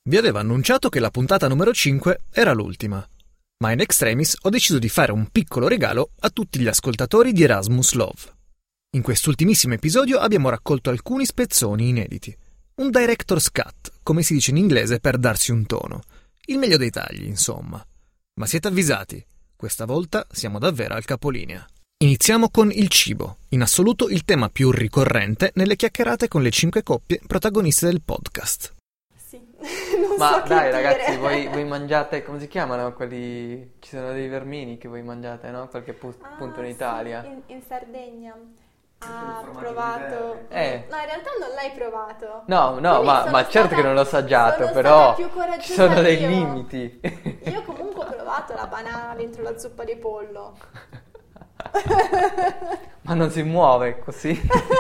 Vi avevo annunciato che la puntata numero 5 era l'ultima, ma in extremis ho deciso di fare un piccolo regalo a tutti gli ascoltatori di Erasmus Love. In quest'ultimissimo episodio abbiamo raccolto alcuni spezzoni inediti. Un director's cut, come si dice in inglese per darsi un tono. Il meglio dei tagli, insomma. Ma siete avvisati, questa volta siamo davvero al capolinea. Iniziamo con il cibo, in assoluto il tema più ricorrente nelle chiacchierate con le 5 coppie protagoniste del podcast. Non Ma so che dai dire. ragazzi, voi mangiate, come si chiamano quelli, ci sono dei vermini che voi mangiate, no? Qualche punto in sì, Italia. in Sardegna. Ha formaggio provato. di verde. No, in realtà non l'hai provato. No, Quindi ma sono certo stata- che non l'ho assaggiato, sono però stata più coraggiosa ci sono dei io. limiti. Io comunque ho provato la banana dentro la zuppa di pollo. Ma non si muove così.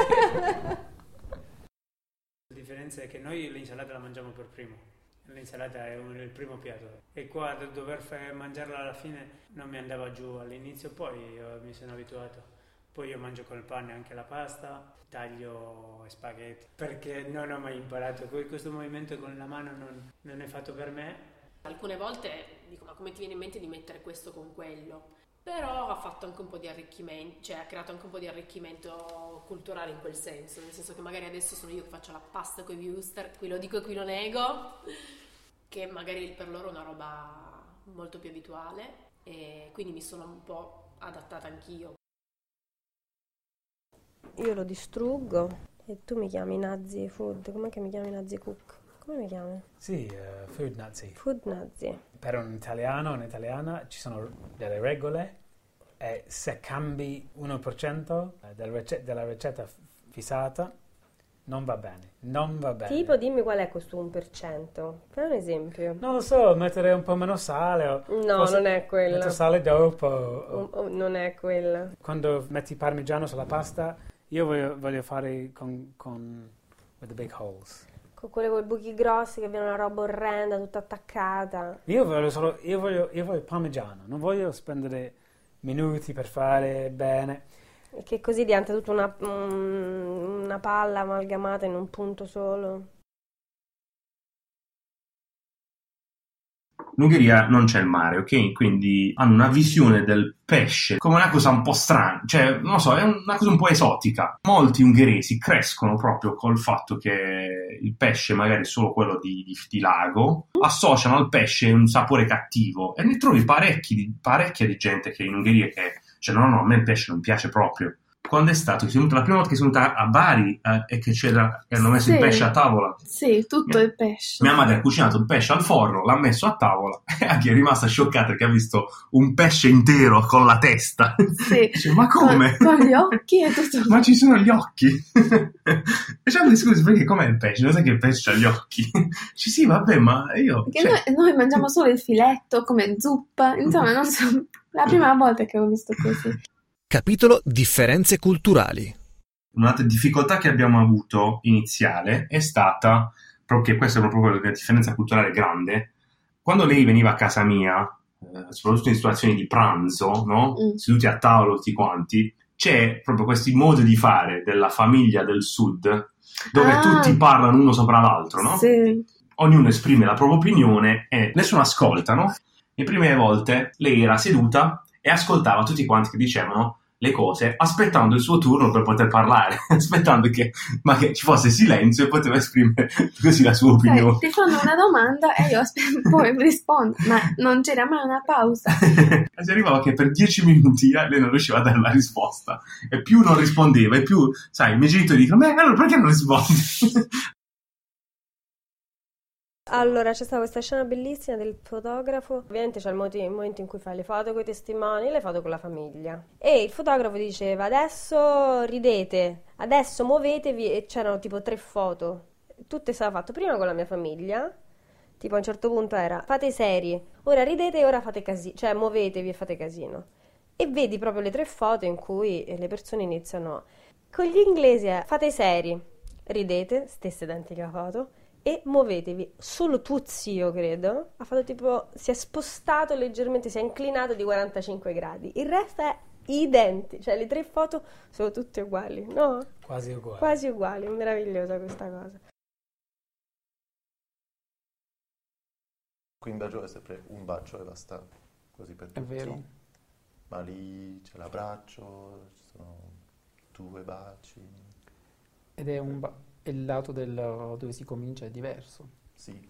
La differenza è che noi l'insalata la mangiamo per primo. L'insalata è il primo piatto e qua dover mangiarla alla fine non mi andava giù all'inizio, poi mi sono abituato. Poi io mangio col pane anche la pasta, taglio spaghetti, perché non ho mai imparato. Questo movimento con la mano non è fatto per me. Alcune volte dico, ma come ti viene in mente di mettere questo con quello? Però ha fatto anche un po' di arricchimento, cioè ha creato anche un po' di arricchimento culturale in quel senso, nel senso che magari adesso sono io che faccio la pasta con i wuster, qui lo dico e qui lo nego, che magari per loro è una roba molto più abituale e quindi mi sono un po' adattata anch'io. Io lo distruggo e tu mi chiami Nazi Food. Com'è che mi chiami Nazi Cook? Come mi chiami? Sì, food nazi. Food Nazi. Per un italiano o un'italiana ci sono delle regole e se cambi 1% della ricetta fissata non va bene, non va bene. Tipo, dimmi qual è questo 1%. Fai un esempio. Non lo so, mettere un po' meno sale o No, forse non è quella. mettere sale dopo o- Non è quella. quando metti parmigiano sulla pasta io voglio fare con with the big holes. Con quelle con i buchi grossi che viene una roba orrenda, tutta attaccata. Io voglio parmigiano, non voglio spendere minuti per fare bene. E che così diventa tutta una palla amalgamata in un punto solo. In Ungheria non c'è il mare, ok? Quindi hanno una visione del pesce come una cosa un po' strana, cioè, non lo so, è una cosa un po' esotica. Molti ungheresi crescono proprio col fatto che il pesce, magari solo quello di lago, associano al pesce un sapore cattivo. E ne trovi parecchia di gente che in Ungheria che, cioè, no, a me il pesce non piace proprio. Quando è stato? La prima volta che sono venuta a Bari e che hanno messo il pesce a tavola. Sì, tutto il pesce. Mia madre ha cucinato il pesce al forno, l'ha messo a tavola e anche è rimasta scioccata perché ha visto un pesce intero con la testa. Sì. Dice, ma come? Con gli occhi e tutto. Ma ci sono gli occhi? E ci ha detto, scusi, perché com'è il pesce? Non sai che il pesce ha gli occhi? Dice, sì, vabbè, ma io... Perché noi mangiamo solo il filetto come zuppa. Insomma, non so. La prima volta che ho visto così. Capitolo Differenze culturali. Un'altra difficoltà che abbiamo avuto iniziale è stata, proprio che questa è proprio una differenza culturale grande, quando lei veniva a casa mia, soprattutto in situazioni di pranzo, no? Seduti a tavolo tutti quanti, c'è proprio questi modi di fare della famiglia del sud, dove tutti parlano uno sopra l'altro, no? Sì. Ognuno esprime la propria opinione e nessuno ascolta, no? Le prime volte lei era seduta e ascoltava tutti quanti che dicevano le cose, aspettando il suo turno per poter parlare, aspettando che ci fosse silenzio e poteva esprimere così la sua opinione. Ti fanno una domanda e io poi rispondo, ma non c'era mai una pausa. Si arrivava che per 10 minuti lei non riusciva a dare la risposta e più non rispondeva e più, sai, i miei genitori dicono, allora perché non rispondi? Allora, c'è stata questa scena bellissima del fotografo. Ovviamente c'è il momento in cui fai le foto con i testimoni, le foto con la famiglia. E il fotografo diceva, adesso ridete, adesso muovetevi, e c'erano tipo 3 foto. Tutte state fatte prima con la mia famiglia, tipo a un certo punto era, fate seri, ora ridete e ora fate casino, cioè muovetevi e fate casino. E vedi proprio le 3 foto in cui le persone iniziano. Con gli inglesi è, fate seri, ridete, stessa identica foto, e muovetevi. Solo tuo zio, credo, ha fatto tipo, si è spostato leggermente, si è inclinato di 45 gradi. Il resto è identico, cioè le 3 foto sono tutte uguali, no? Quasi uguali. Quasi uguali, meravigliosa questa cosa. Qui in Belgio è sempre un bacio e basta, così per tutti. È vero. Ma lì c'è l'abbraccio, ci sono 2 baci. Ed è il lato dove si comincia è diverso. Sì.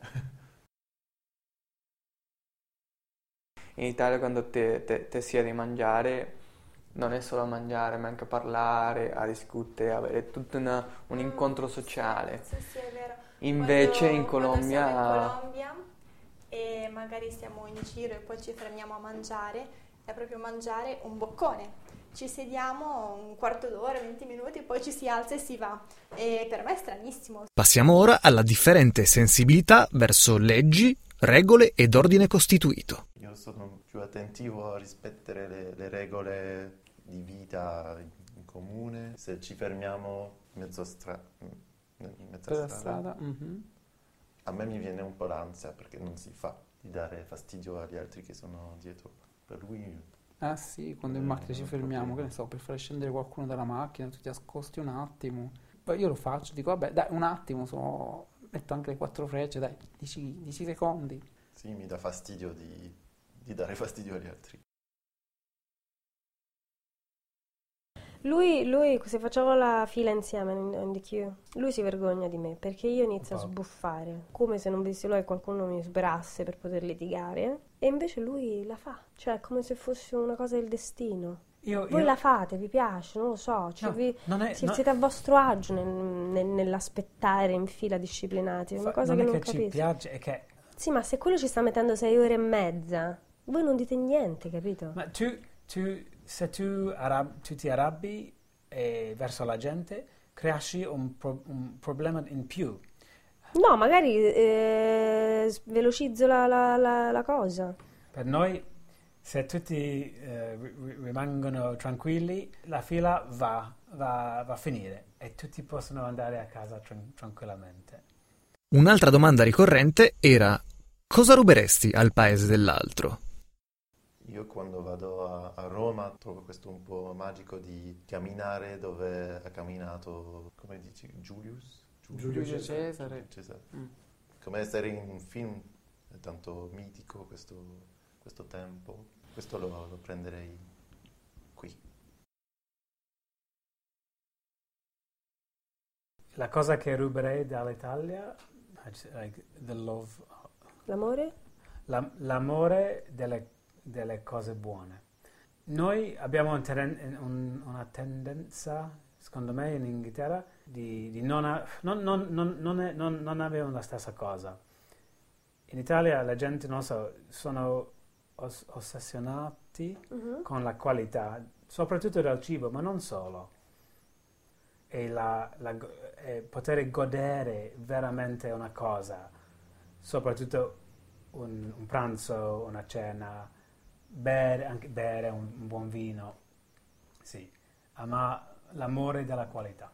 In Italia quando te siedi a mangiare, non è solo a mangiare, ma anche a parlare, a discutere, avere tutto un incontro sociale. Sì, è vero. Invece in Quando siamo in Colombia... Colombia e magari stiamo in giro e poi ci fermiamo a mangiare, è proprio mangiare un boccone. Ci sediamo un quarto d'ora, 20 minuti, poi ci si alza e si va. E per me è stranissimo. Passiamo ora alla differente sensibilità verso leggi, regole ed ordine costituito. Io sono più attentivo a rispettare le regole di vita in comune. Se ci fermiamo in mezza strada, a me mi viene un po' l'ansia perché non si fa di dare fastidio agli altri che sono dietro. Per lui... Ah sì, quando in macchina ci fermiamo, che ne so, per fare scendere qualcuno dalla macchina, tu ti ascosti un attimo. Poi io lo faccio, dico vabbè dai un attimo, metto anche le 4 frecce, dai, 10 secondi. Sì, mi dà fastidio di dare fastidio agli altri. Lui, se facciamo la fila insieme in the queue, lui si vergogna di me perché io inizio a sbuffare, come se non avessi lui e qualcuno mi superasse per poter litigare, e invece lui la fa, cioè come se fosse una cosa del destino. Voi la fate, vi piace, non lo so, cioè siete a vostro agio nell'aspettare in fila disciplinati, è una cosa che non capisco. Ci piace, è che... Sì, ma se quello ci sta mettendo 6 ore e mezza, voi non dite niente, capito? Ma se tu ti arrabbi verso la gente, creasci un problema in più. No, magari velocizzo la cosa. Per noi, se tutti rimangono tranquilli, la fila va a finire e tutti possono andare a casa tranquillamente. Un'altra domanda ricorrente era: cosa ruberesti al paese dell'altro? Io quando vado a Roma trovo questo un po' magico di camminare dove ha camminato, come dici, Giulio Cesare. Come essere in un film, è tanto mitico questo tempo. Questo lo prenderei qui. La cosa che ruberei dall'Italia, L'amore? L'amore delle cose buone. Noi abbiamo una tendenza, secondo me, in Inghilterra di non avere la stessa cosa. In Italia la gente, non so, sono ossessionati con la qualità, soprattutto del cibo, ma non solo. E poter godere veramente una cosa, soprattutto un pranzo, una cena, bere un buon vino, sì, ma l'amore della qualità.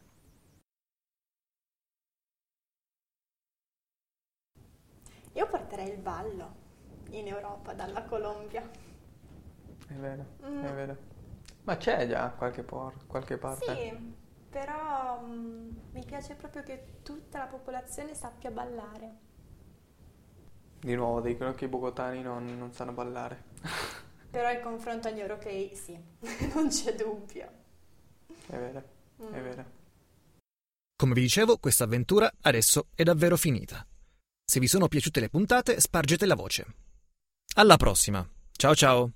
Io porterei il ballo in Europa dalla Colombia. È vero, è vero. Ma c'è già qualche parte? Sì, però mi piace proprio che tutta la popolazione sappia ballare. Di nuovo dicono che i bogotani non sanno ballare. Però in confronto agli europei sì, non c'è dubbio. È vero, è vero. Come vi dicevo, questa avventura adesso è davvero finita. Se vi sono piaciute le puntate, spargete la voce. Alla prossima. Ciao ciao!